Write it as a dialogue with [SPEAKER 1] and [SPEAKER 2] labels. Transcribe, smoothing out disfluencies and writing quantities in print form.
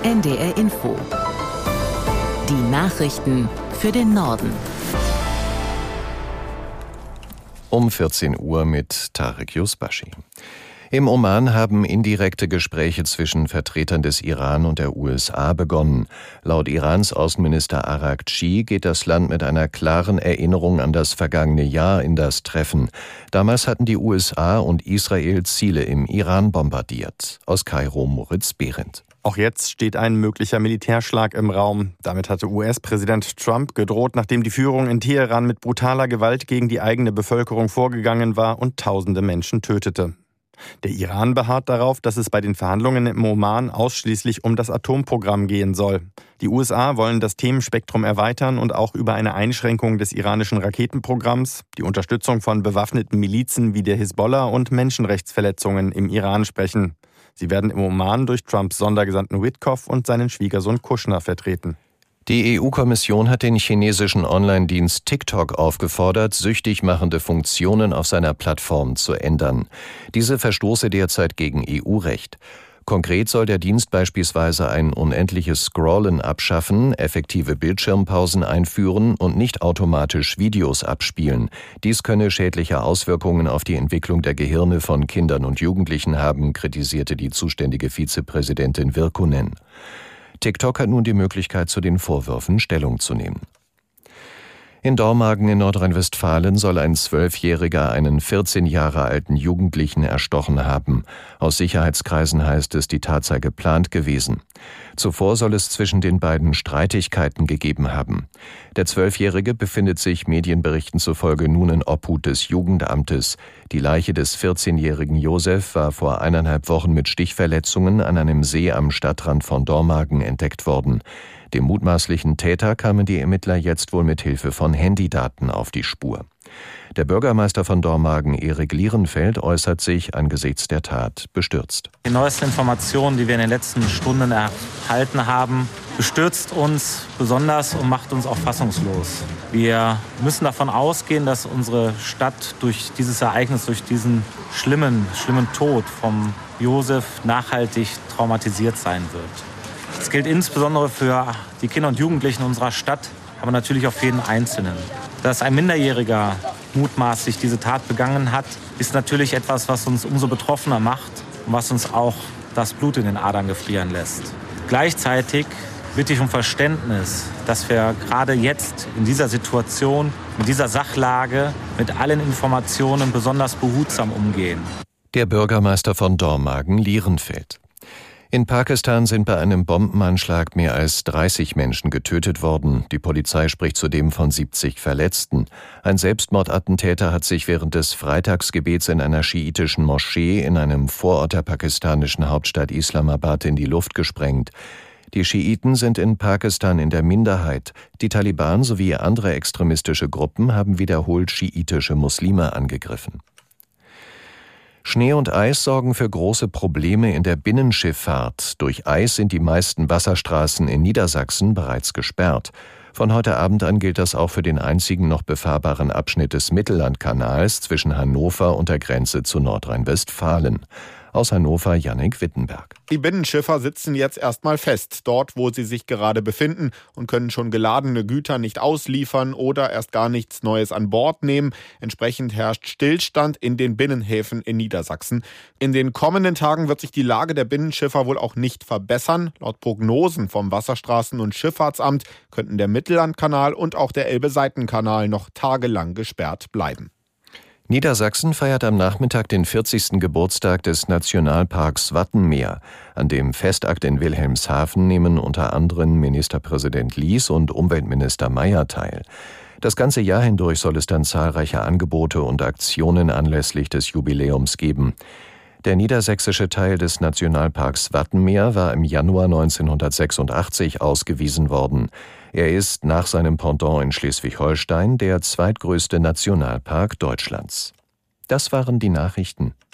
[SPEAKER 1] NDR Info. Die Nachrichten für den Norden.
[SPEAKER 2] Um 14 Uhr mit Tarek Yusbashi. Im Oman haben indirekte Gespräche zwischen Vertretern des Iran und der USA begonnen. Laut Irans Außenminister Araghchi geht das Land mit einer klaren Erinnerung an das vergangene Jahr in das Treffen. Damals hatten die USA und Israel Ziele im Iran bombardiert. Aus Kairo Moritz Behrendt.
[SPEAKER 3] Auch jetzt steht ein möglicher Militärschlag im Raum. Damit hatte US-Präsident Trump gedroht, nachdem die Führung in Teheran mit brutaler Gewalt gegen die eigene Bevölkerung vorgegangen war und tausende Menschen tötete. Der Iran beharrt darauf, dass es bei den Verhandlungen im Oman ausschließlich um das Atomprogramm gehen soll. Die USA wollen das Themenspektrum erweitern und auch über eine Einschränkung des iranischen Raketenprogramms, die Unterstützung von bewaffneten Milizen wie der Hisbollah und Menschenrechtsverletzungen im Iran sprechen. Sie werden im Oman durch Trumps Sondergesandten Witkoff und seinen Schwiegersohn Kushner vertreten.
[SPEAKER 2] Die EU-Kommission hat den chinesischen Online-Dienst TikTok aufgefordert, süchtig machende Funktionen auf seiner Plattform zu ändern. Diese verstoße derzeit gegen EU-Recht. Konkret soll der Dienst beispielsweise ein unendliches Scrollen abschaffen, effektive Bildschirmpausen einführen und nicht automatisch Videos abspielen. Dies könne schädliche Auswirkungen auf die Entwicklung der Gehirne von Kindern und Jugendlichen haben, kritisierte die zuständige Vizepräsidentin Virkkunen. TikTok hat nun die Möglichkeit, zu den Vorwürfen Stellung zu nehmen. In Dormagen in Nordrhein-Westfalen soll ein 12-Jähriger einen 14 Jahre alten Jugendlichen erstochen haben. Aus Sicherheitskreisen heißt es, die Tat sei geplant gewesen. Zuvor soll es zwischen den beiden Streitigkeiten gegeben haben. Der 12-Jährige befindet sich Medienberichten zufolge nun in Obhut des Jugendamtes. Die Leiche des 14-jährigen Josef war vor 1,5 Wochen mit Stichverletzungen an einem See am Stadtrand von Dormagen entdeckt worden. Dem mutmaßlichen Täter kamen die Ermittler jetzt wohl mit Hilfe von Handydaten auf die Spur. Der Bürgermeister von Dormagen, Erik Lierenfeld, äußert sich angesichts der Tat bestürzt.
[SPEAKER 4] Die neuesten Informationen, die wir in den letzten Stunden erhalten haben, bestürzt uns besonders und macht uns auch fassungslos. Wir müssen davon ausgehen, dass unsere Stadt durch dieses Ereignis, durch diesen schlimmen Tod vom Josef nachhaltig traumatisiert sein wird. Das gilt insbesondere für die Kinder und Jugendlichen unserer Stadt, aber natürlich auch für jeden Einzelnen. Dass ein Minderjähriger mutmaßlich diese Tat begangen hat, ist natürlich etwas, was uns umso betroffener macht und was uns auch das Blut in den Adern gefrieren lässt. Gleichzeitig bitte ich um Verständnis, dass wir gerade jetzt in dieser Situation, mit dieser Sachlage, mit allen Informationen besonders behutsam umgehen.
[SPEAKER 2] Der Bürgermeister von Dormagen, Lierenfeld. In Pakistan sind bei einem Bombenanschlag mehr als 30 Menschen getötet worden. Die Polizei spricht zudem von 70 Verletzten. Ein Selbstmordattentäter hat sich während des Freitagsgebets in einer schiitischen Moschee in einem Vorort der pakistanischen Hauptstadt Islamabad in die Luft gesprengt. Die Schiiten sind in Pakistan in der Minderheit. Die Taliban sowie andere extremistische Gruppen haben wiederholt schiitische Muslime angegriffen. Schnee und Eis sorgen für große Probleme in der Binnenschifffahrt. Durch Eis sind die meisten Wasserstraßen in Niedersachsen bereits gesperrt. Von heute Abend an gilt das auch für den einzigen noch befahrbaren Abschnitt des Mittellandkanals zwischen Hannover und der Grenze zu Nordrhein-Westfalen. Aus Hannover Jannik Wittenberg.
[SPEAKER 5] Die Binnenschiffer sitzen jetzt erstmal fest, dort wo sie sich gerade befinden und können schon geladene Güter nicht ausliefern oder erst gar nichts Neues an Bord nehmen. Entsprechend herrscht Stillstand in den Binnenhäfen in Niedersachsen. In den kommenden Tagen wird sich die Lage der Binnenschiffer wohl auch nicht verbessern. Laut Prognosen vom Wasserstraßen- und Schifffahrtsamt könnten der Mittellandkanal und auch der Elbe-Seitenkanal noch tagelang gesperrt bleiben.
[SPEAKER 2] Niedersachsen feiert am Nachmittag den 40. Geburtstag des Nationalparks Wattenmeer. An dem Festakt in Wilhelmshaven nehmen unter anderem Ministerpräsident Lies und Umweltminister Mayer teil. Das ganze Jahr hindurch soll es dann zahlreiche Angebote und Aktionen anlässlich des Jubiläums geben. Der niedersächsische Teil des Nationalparks Wattenmeer war im Januar 1986 ausgewiesen worden. Er ist nach seinem Pendant in Schleswig-Holstein der zweitgrößte Nationalpark Deutschlands. Das waren die Nachrichten.